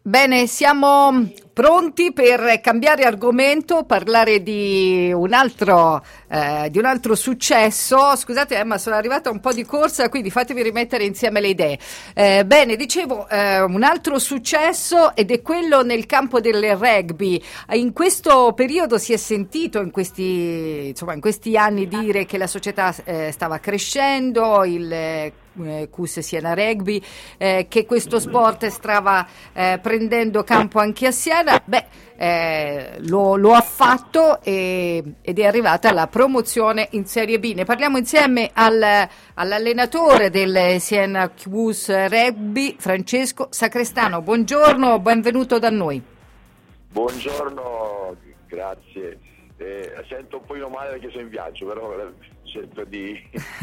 Bene, siamo pronti per cambiare argomento, parlare di un altro successo. Scusate, ma sono arrivata un po' di corsa, quindi fatemi rimettere insieme le idee. Bene, dicevo, un altro successo ed è quello nel campo del rugby. In questo periodo si è sentito, in questi anni, dire che la società stava crescendo, il CUS Siena Rugby, che questo sport stava prendendo campo anche a Siena. Lo ha fatto ed è arrivata la promozione in Serie B. Ne parliamo insieme all'allenatore del Siena CUS Rugby, Francesco Sacrestano. Buongiorno, benvenuto da noi. Buongiorno, grazie. Sento un po' male perché sono in viaggio, però cerco di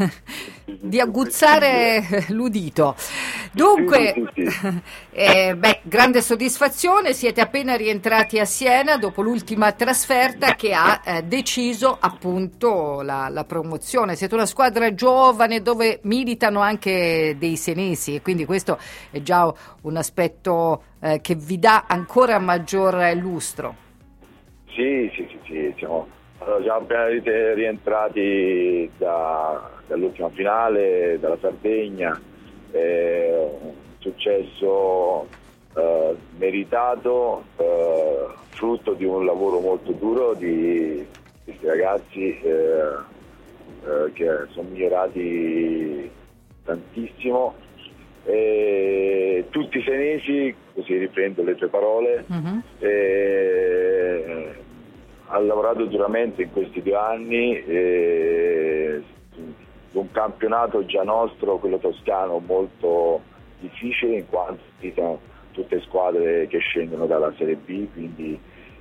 aguzzare l'udito. Dunque, sì. grande soddisfazione, siete appena rientrati a Siena dopo l'ultima trasferta che ha deciso appunto la promozione. Siete una squadra giovane dove militano anche dei senesi e quindi questo è già un aspetto che vi dà ancora maggior lustro. Sì, siamo già appena rientrati dall'ultima finale, dalla Sardegna, un successo meritato, frutto di un lavoro molto duro di questi ragazzi che sono migliorati tantissimo. Tutti senesi, così riprendo le tue parole, ha lavorato duramente in questi 2 anni, un campionato già nostro, quello toscano, molto difficile, in quanto sono tutte squadre che scendono dalla Serie B, quindi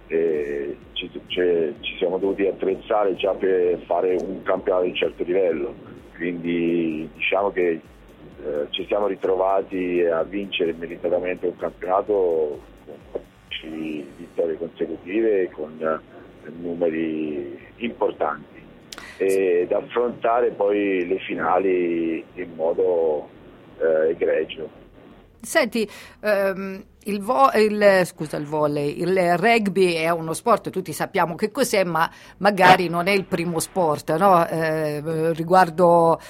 ci siamo dovuti attrezzare già per fare un campionato di un certo livello, quindi diciamo che ci siamo ritrovati a vincere meritatamente un campionato con 10 vittorie consecutive e con numeri importanti ed affrontare poi le finali in modo egregio. Senti, il volley, il rugby è uno sport, tutti sappiamo che cos'è, ma magari non è il primo sport, no? Riguardo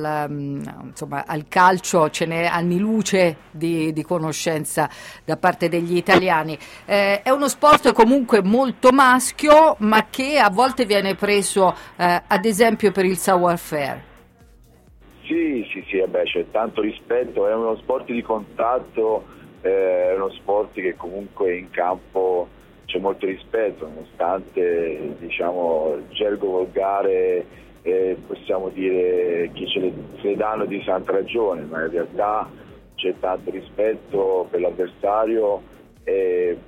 al calcio ce n'è anni luce di conoscenza da parte degli italiani. È uno sport comunque molto maschio, ma che a volte viene preso ad esempio per il savoir-faire. Sì, c'è tanto rispetto, è uno sport di contatto, è uno sport che comunque in campo c'è molto rispetto, nonostante il gergo volgare, possiamo dire che se le danno di santa ragione, ma in realtà c'è tanto rispetto per l'avversario e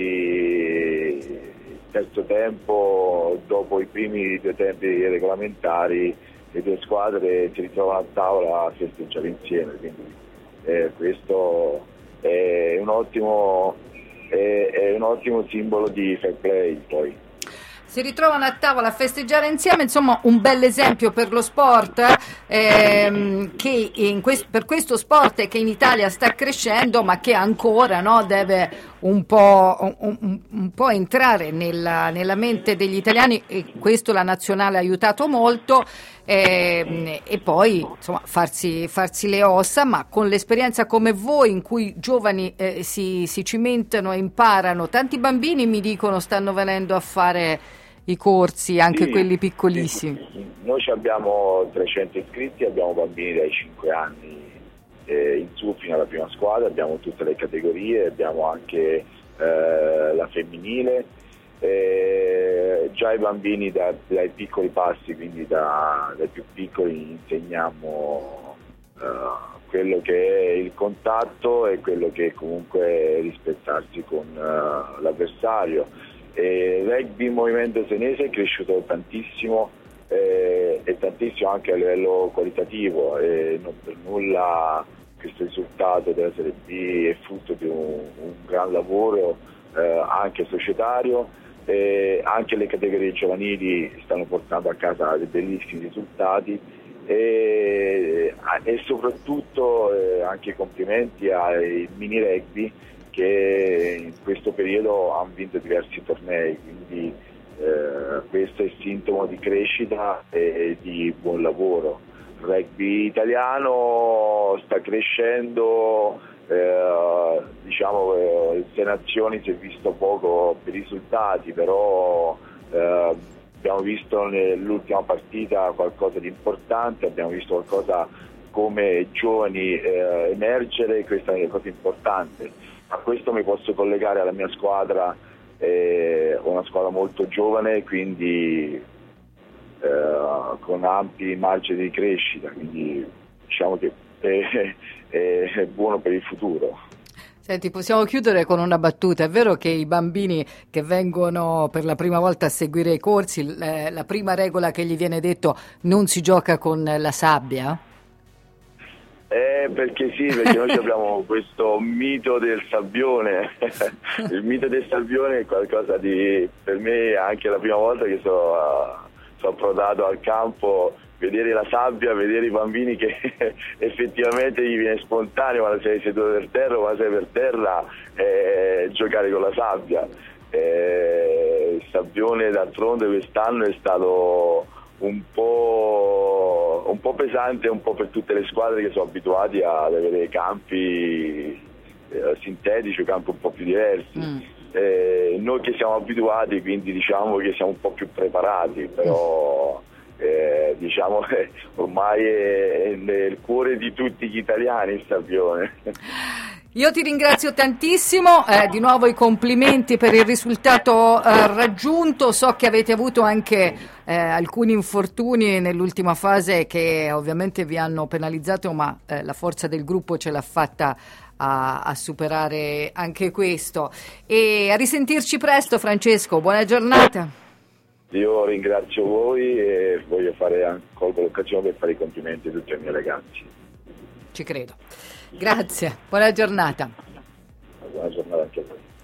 poi il terzo tempo, dopo i primi 2 tempi regolamentari, le 2 squadre si ritrovano a tavola a festeggiare insieme, quindi questo è un ottimo simbolo di fair play. Poi si ritrovano a tavola a festeggiare insieme, insomma un bel esempio per lo sport che per questo sport che in Italia sta crescendo, ma che ancora deve un po' entrare nella mente degli italiani, e questo la nazionale ha aiutato molto, e poi insomma farsi le ossa, ma con l'esperienza come voi in cui giovani si cimentano e imparano. Tanti bambini mi dicono stanno venendo a fare i corsi, anche sì, quelli piccolissimi. Sì. Noi abbiamo 300 iscritti, abbiamo bambini dai 5 anni in su fino alla prima squadra, abbiamo tutte le categorie, abbiamo anche la femminile, già i bambini dai piccoli passi, quindi dai più piccoli insegniamo quello che è il contatto e quello che è comunque rispettarsi con l'avversario. Il rugby movimento senese è cresciuto tantissimo e tantissimo anche a livello qualitativo, e non per nulla questo risultato della Serie B è frutto di un gran lavoro anche societario, anche le categorie giovanili stanno portando a casa dei bellissimi risultati e soprattutto anche complimenti ai mini rugby che in questo periodo hanno vinto diversi tornei, quindi questo è sintomo di crescita e di buon lavoro. Il rugby italiano sta crescendo, diciamo in 6 nazioni si è visto poco per i risultati, però abbiamo visto nell'ultima partita qualcosa di importante, abbiamo visto qualcosa come giovani emergere, questa è una cosa importante. A questo mi posso collegare alla mia squadra, una squadra molto giovane, quindi con ampi margini di crescita, quindi diciamo che è buono per il futuro. Senti, possiamo chiudere con una battuta. È vero che i bambini che vengono per la prima volta a seguire i corsi, la prima regola che gli viene detto: non si gioca con la sabbia? Perché noi abbiamo questo mito del sabbione. Il mito del sabbione è qualcosa di, per me, anche la prima volta che sono approdato al campo, vedere la sabbia, vedere i bambini che effettivamente gli viene spontaneo quando sei seduto per terra o quando sei per terra, giocare con la sabbia. Il sabbione d'altronde quest'anno è stato un po' pesante, un po' per tutte le squadre che sono abituati ad avere campi sintetici o campi un po' più diversi. Noi che siamo abituati, quindi diciamo che siamo un po' più preparati, però diciamo ormai è nel cuore di tutti gli italiani il sabbione. Io ti ringrazio tantissimo, di nuovo i complimenti per il risultato raggiunto. So che avete avuto anche alcuni infortuni nell'ultima fase che ovviamente vi hanno penalizzato, ma la forza del gruppo ce l'ha fatta a superare anche questo. E a risentirci presto, Francesco, buona giornata. Io ringrazio voi e colgo l'occasione per fare i complimenti a tutti i miei ragazzi. Ci credo. Grazie, buona giornata.